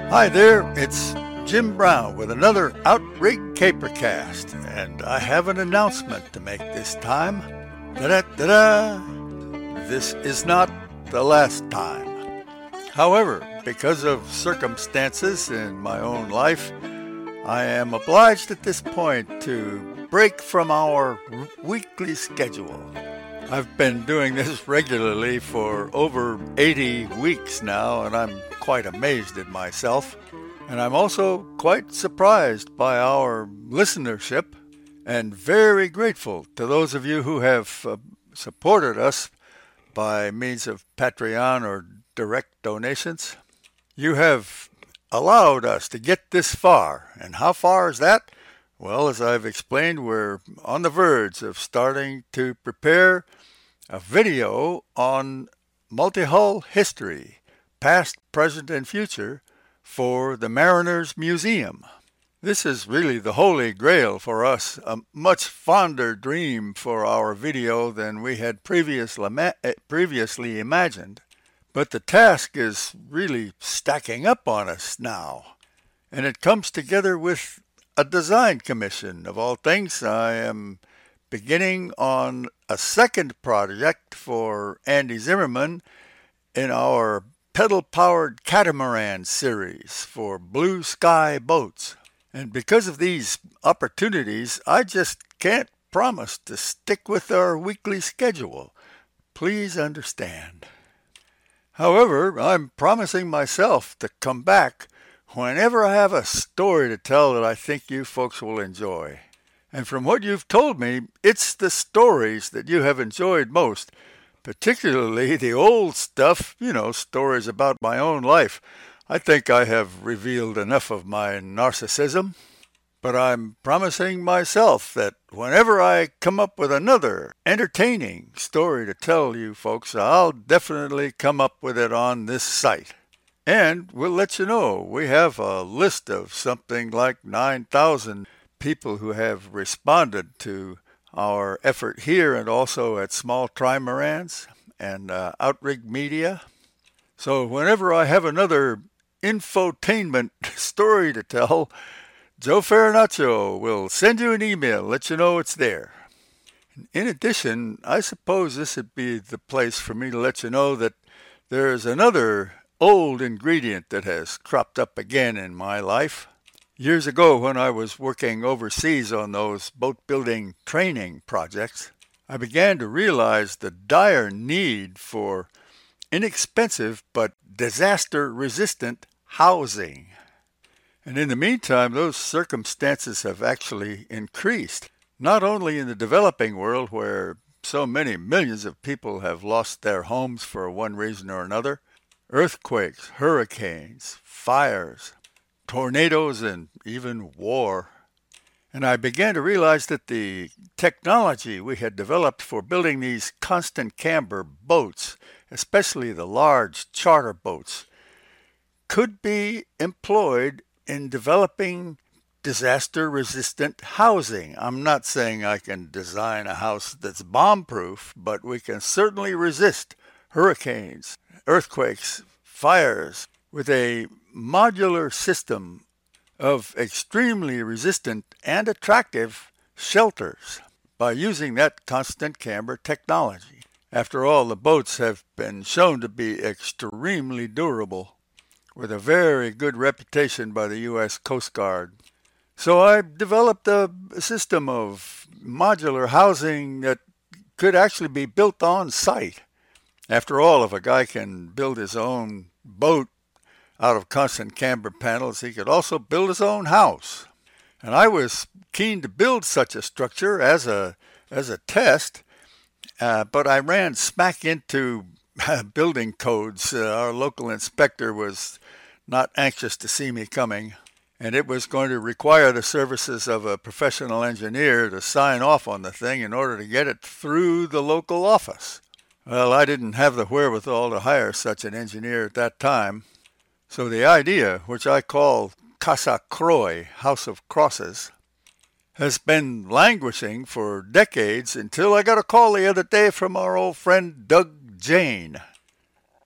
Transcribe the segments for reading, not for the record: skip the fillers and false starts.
Hi there, it's Jim Brown with another Outrig Capercast, and I have an announcement to make this time. Da-da-da-da! This is not the last time. However, because of circumstances in my own life, I am obliged at this point to break from our weekly schedule. I've been doing this regularly for over 80 weeks now, and I'm quite amazed at myself. And I'm also quite surprised by our listenership and very grateful to those of you who have supported us by means of Patreon or direct donations. You have allowed us to get this far. And how far is that? Well, as I've explained, we're on the verge of starting to prepare a video on multi-hull history, past, present, and future, for the Mariners Museum. This is really the holy grail for us, a much fonder dream for our video than we had previously imagined. But the task is really stacking up on us now, and it comes together with a design commission. Of all things, I am beginning on a second project for Andy Zimmerman in our pedal-powered catamaran series for Blue Sky boats. And because of these opportunities, I just can't promise to stick with our weekly schedule. Please understand. However, I'm promising myself to come back whenever I have a story to tell that I think you folks will enjoy. And from what you've told me, it's the stories that you have enjoyed most, particularly the old stuff, stories about my own life. I think I have revealed enough of my narcissism, but I'm promising myself that whenever I come up with another entertaining story to tell you folks, I'll definitely come up with it on this site. And we'll let you know. We have a list of something like 9,000 people who have responded to our effort here and also at Small Trimarans and Outrig Media. So whenever I have another infotainment story to tell, Joe Farinaccio will send you an email, let you know it's there. In addition, I suppose this would be the place for me to let you know that there's another old ingredient that has cropped up again in my life. Years ago, when I was working overseas on those boat-building training projects, I began to realize the dire need for inexpensive but disaster-resistant housing. And in the meantime, those circumstances have actually increased, not only in the developing world where so many millions of people have lost their homes for one reason or another, earthquakes, hurricanes, fires, tornadoes, and even war. And I began to realize that the technology we had developed for building these constant camber boats, especially the large charter boats, could be employed in developing disaster-resistant housing. I'm not saying I can design a house that's bomb-proof, but we can certainly resist hurricanes, earthquakes, fires with a modular system of extremely resistant and attractive shelters by using that constant camber technology. After all, the boats have been shown to be extremely durable, with a very good reputation by the U.S. Coast Guard. So I developed a system of modular housing that could actually be built on site. After all, if a guy can build his own boat out of constant camber panels, he could also build his own house. And I was keen to build such a structure as a test, but I ran smack into building codes. Our local inspector was not anxious to see me coming, and it was going to require the services of a professional engineer to sign off on the thing in order to get it through the local office. Well, I didn't have the wherewithal to hire such an engineer at that time. So the idea, which I call Casa Croix, House of Crosses, has been languishing for decades until I got a call the other day from our old friend Doug Jane.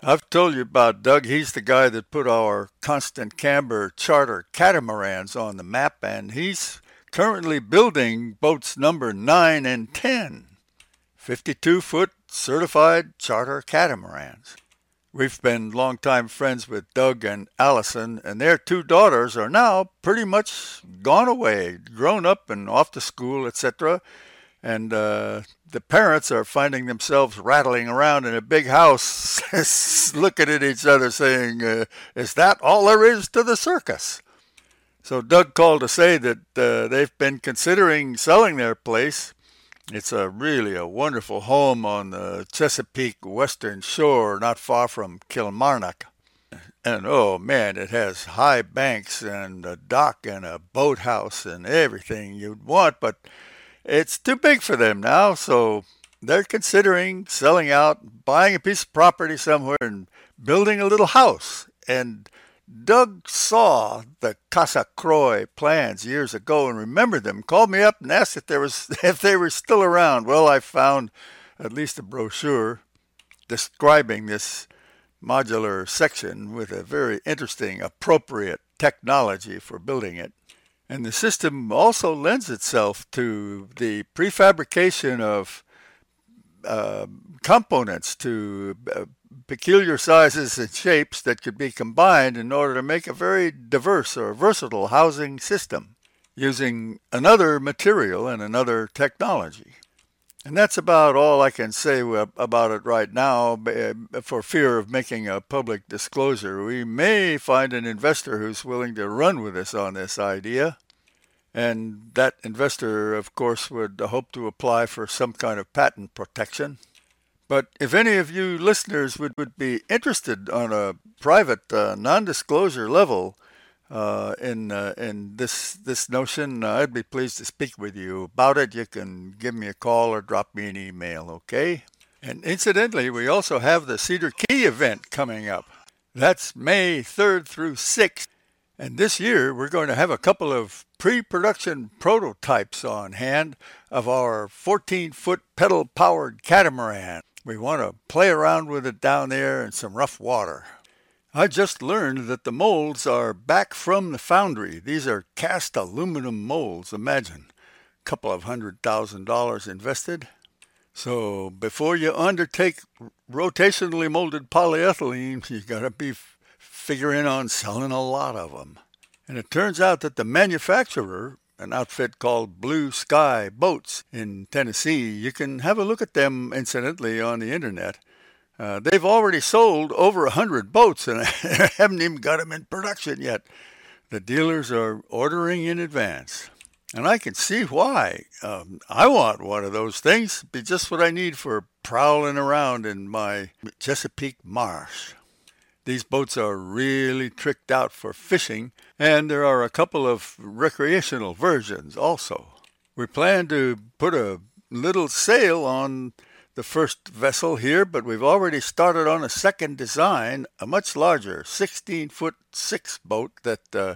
I've told you about Doug. He's the guy that put our constant camber charter catamarans on the map, and he's currently building boats number 9 and 10, 52-foot certified charter catamarans. We've been longtime friends with Doug and Allison, and their two daughters are now pretty much gone away, grown up and off to school, etc. And the parents are finding themselves rattling around in a big house, looking at each other saying, is that all there is to the circus? So Doug called to say that they've been considering selling their place. It's really a wonderful home on the Chesapeake Western Shore, not far from Kilmarnock. And oh man, it has high banks and a dock and a boathouse and everything you'd want, but it's too big for them now, so they're considering selling out, buying a piece of property somewhere and building a little house. And Doug saw the Casa Croy plans years ago and remembered them, called me up and asked if they were still around. Well, I found at least a brochure describing this modular section with a very interesting, appropriate technology for building it. And the system also lends itself to the prefabrication of components to peculiar sizes and shapes that could be combined in order to make a very diverse or versatile housing system using another material and another technology. And that's about all I can say about it right now for fear of making a public disclosure. We may find an investor who's willing to run with us on this idea. And that investor, of course, would hope to apply for some kind of patent protection. But if any of you listeners would be interested on a private, non-disclosure level in this notion, I'd be pleased to speak with you about it. You can give me a call or drop me an email, okay? And incidentally, we also have the Cedar Key event coming up. That's May 3rd through 6th. And this year, we're going to have a couple of pre-production prototypes on hand of our 14-foot pedal-powered catamaran. We want to play around with it down there in some rough water. I just learned that the molds are back from the foundry. These are cast aluminum molds, imagine. A couple of $100,000 invested. So before you undertake rotationally molded polyethylene, you got to be figuring on selling a lot of them. And it turns out that the manufacturer, an outfit called Blue Sky Boats in Tennessee, you can have a look at them incidentally on the internet. They've already sold over 100 boats and haven't even got them in production yet. The dealers are ordering in advance. And I can see why. I want one of those things. It'd be just what I need for prowling around in my Chesapeake marsh. These boats are really tricked out for fishing, and there are a couple of recreational versions also. We plan to put a little sail on the first vessel here, but we've already started on a second design, a much larger 16-foot 6 boat that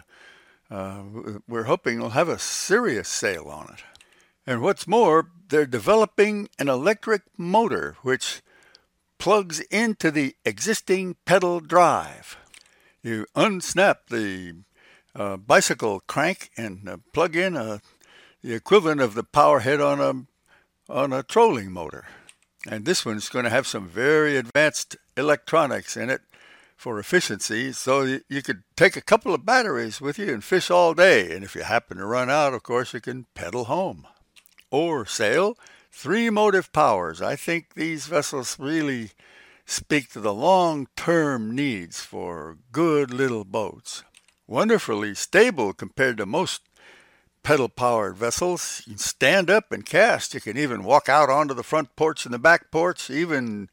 we're hoping will have a serious sail on it. And what's more, they're developing an electric motor which plugs into the existing pedal drive. You unsnap the bicycle crank and plug in the equivalent of the power head on a trolling motor. And this one's going to have some very advanced electronics in it for efficiency, so you could take a couple of batteries with you and fish all day. And if you happen to run out, of course, you can pedal home. Or sail. 3 motive powers. I think these vessels really speak to the long-term needs for good little boats. Wonderfully stable compared to most pedal-powered vessels. You can stand up and cast. You can even walk out onto the front porch and the back porch, even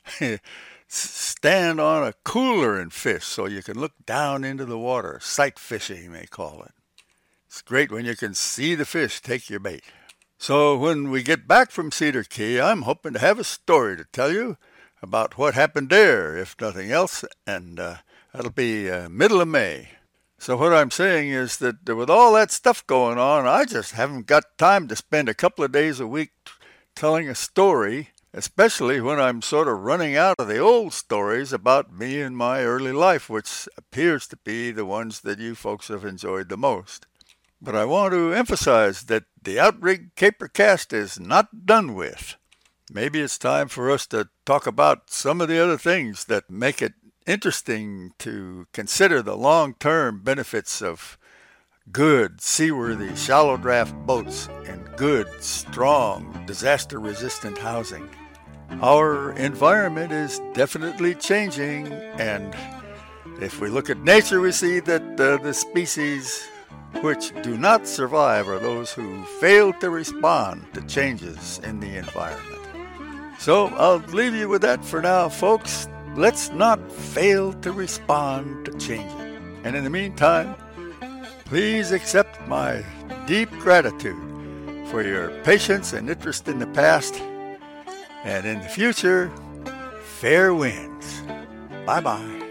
stand on a cooler and fish so you can look down into the water. Sight fishing, they call it. It's great when you can see the fish take your bait. So when we get back from Cedar Key, I'm hoping to have a story to tell you about what happened there, if nothing else, and that'll be middle of May. So what I'm saying is that with all that stuff going on, I just haven't got time to spend a couple of days a week telling a story especially when I'm sort of running out of the old stories about me and my early life, which appears to be the ones that you folks have enjoyed the most. But I want to emphasize that the Outrigger Capercast is not done with. Maybe it's time for us to talk about some of the other things that make it interesting to consider the long-term benefits of good, seaworthy, shallow draft boats and good, strong, disaster-resistant housing. Our environment is definitely changing, and if we look at nature, we see that the species which do not survive are those who fail to respond to changes in the environment. So I'll leave you with that for now, folks. Let's not fail to respond to changes. And in the meantime, please accept my deep gratitude for your patience and interest in the past, and in the future, fair winds. Bye-bye.